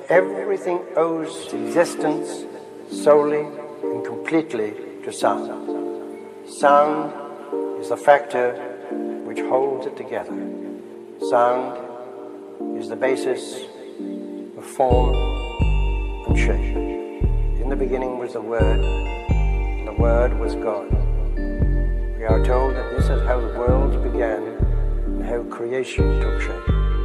Everything owes its existence solely and completely to sound. Sound is the factor which holds it together. Sound is the basis of form and shape. In the beginning was the Word, and the Word was God. We are told that this is how the world began and how creation took shape.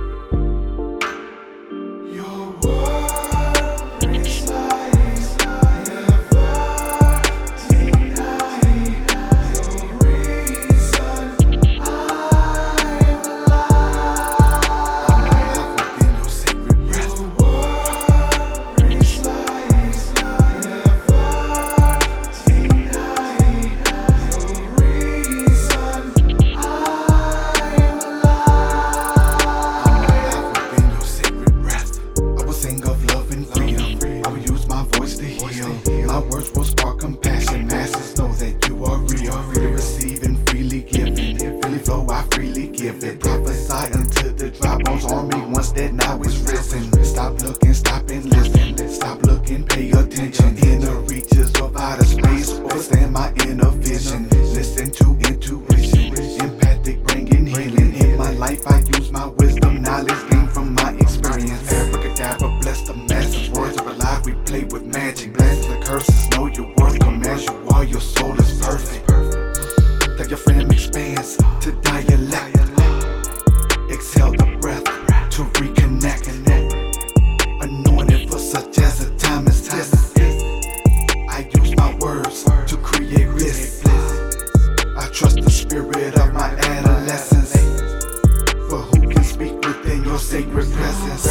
My words will spark compassion. Masses know that you are real. Freely receiving, freely giving. Freely flow, I freely give it. Prophesy unto the dry bones army. Once dead, now it's risen. Stop looking, stop and listen. Stop looking, pay attention. Inner reaches of outer space. Understand my inner vision. Listen to intuition. Empathic, bringing healing. In my life, I use my wisdom. Knowledge gained from my experience. Abracadabra, bless the masses. Words are alive, we play with magic. Bless the curses, know your worth, come as you are, your soul is perfect. Let your frame expands to dialect. Exhale the breath to reconnect. Anointed for such as a time as this. I use my words to create bliss. I trust the spirit of my adolescence. For who can speak within your sacred presence?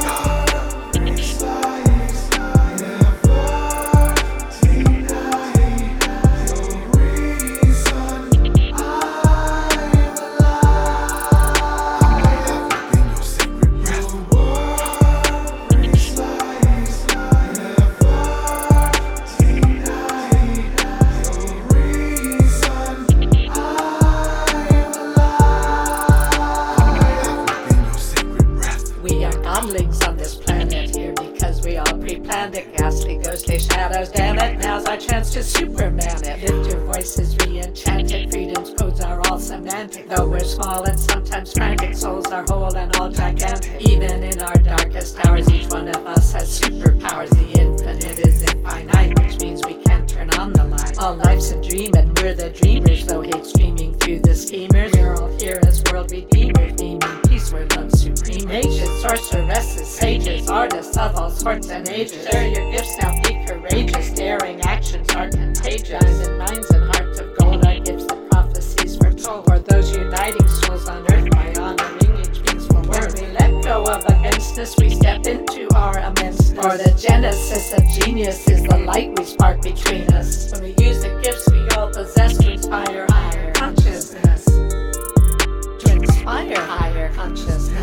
On this planet here because we all pre-planned it. Ghastly, ghostly shadows, damn it, now's our chance to Superman it. Lift your voices, re-enchanted, freedom's codes are all semantic. Though we're small and sometimes frantic, souls are whole and all gigantic. Even in our darkest hours, each one of us has superpowers. The infinite is infinite, which means we can't turn on the light. All life's a dream and we're the dreamers, though hate streaming through the schemers. We're all here as world redeemers, beaming peace where love's supreme. Mages, sorceresses, sages, artists of all sorts and ages. Share your gifts now, be courageous. Daring actions are contagious. Diamond minds and hearts of gold are gifts that prophecies foretold. For those uniting souls on earth by honoring each peaceful word. When we let go of againstness, we step into our immenseness. For the genesis of genius is the light we spark between us. When we use the gifts we all possess to inspire higher consciousness. To inspire higher consciousness.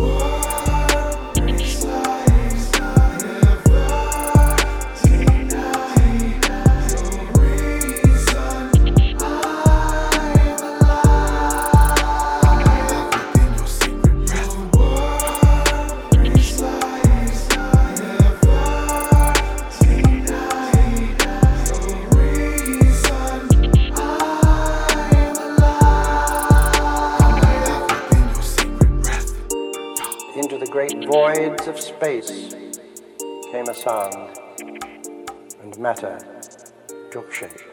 Into the great voids of space came a sound, and matter took shape.